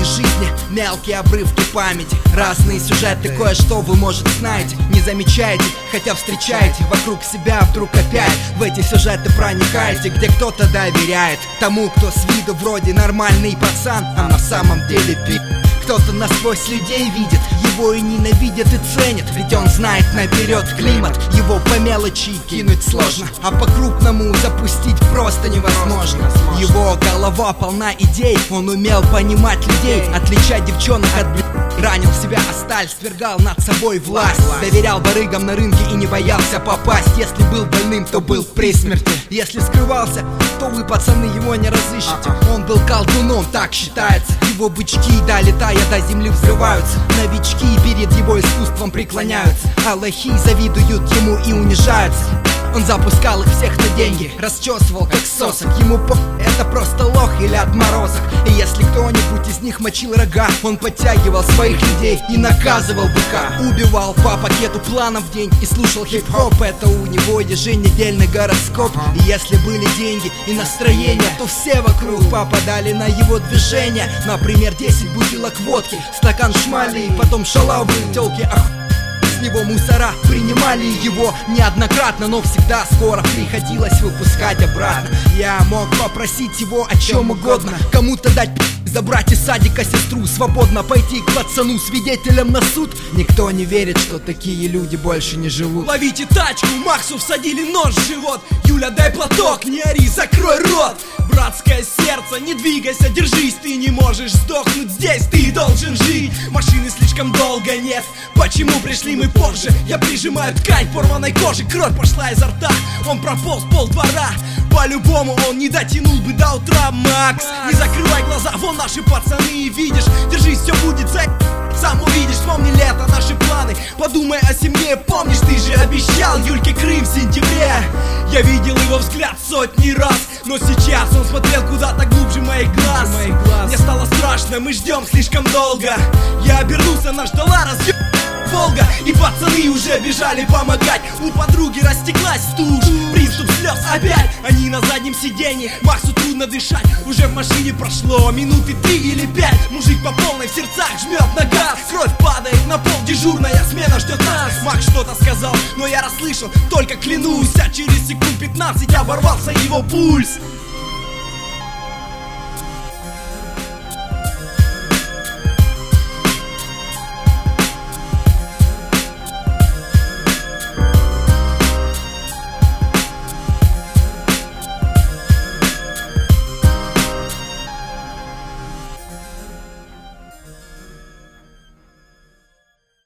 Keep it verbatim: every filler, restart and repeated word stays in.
жизни, мелкие обрывки памяти, разные сюжеты, кое-что вы, может, знаете, не замечаете, хотя встречаете вокруг себя вдруг опять. В эти сюжеты проникаете, где кто-то доверяет тому, кто с виду вроде нормальный пацан, а на самом деле пи***. Кто-то насквозь людей видит, его и ненавидят и ценят, ведь он знает наперед климат, его по мелочи кинуть сложно, а по-крупному запустить просто невозможно. Его голова полна идей, он умел понимать людей, отличать девчонок от б***. Ранил себя о сталь, свергал над собой власть, доверял барыгам на рынке и не боялся попасть. Если был больным, то был при смерти, если скрывался, то вы, пацаны, его не разыщете. Он был колдуном, так считается, его бычки, долетая до земли, взрываются. Новички перед его искусством преклоняются, а лохи завидуют ему и унижаются. Он запускал их всех на деньги, расчесывал как сосок. Ему по... это просто лох или отморозок. И если кто-нибудь из них мочил рога, он подтягивал своих людей и наказывал быка. Убивал по пакету планов в день и слушал хип-хоп. Это у него еженедельный гороскоп. И если были деньги и настроение, то все вокруг попадали на его движение. Например, десять бутылок водки, стакан шмали, и потом шалавы, тёлки, ах... С него мусора принимали его неоднократно, но всегда скоро приходилось выпускать обратно. Я мог попросить его о чем угодно, кому-то дать пи***, забрать из садика сестру, свободно пойти к пацану свидетелем на суд. Никто не верит, что такие люди больше не живут. Ловите тачку, Максу всадили нож в живот. Юля, дай платок, не ори, закрой рот. Братское сердце, не двигайся, держись. Ты не можешь сдохнуть здесь, ты должен жить. Машины слишком долго нет, почему пришли мы позже? Я прижимаю ткань порванной кожи, кровь пошла изо рта. Он прополз пол двора, по-любому он не дотянул бы до утра. Макс, не закрывай глаза, вон наши пацаны, видишь. Держись, все будет за... Сам увидишь, вспомни лето, наши планы. Подумай о семье, помнишь, ты же обещал Юльке Крым в сентябре. Я видел его взгляд сотни раз, но сейчас он смотрел куда-то глубже моих глаз. Мне стало страшно, мы ждем слишком долго. Я обернулся, нас ждала разъеб... Волга, и пацаны уже бежали помогать. У подруги растеклась тушь, приступ слез опять. Они на заднем сиденье, Максу трудно дышать. Уже в машине прошло минуты три или пять. Мужик по полной в сердцах жмет на газ. Кровь падает на пол, дежурная смена ждет нас. Макс что-то сказал, но я расслышал, только клянусь, а через секунд пятнадцать оборвался его пульс.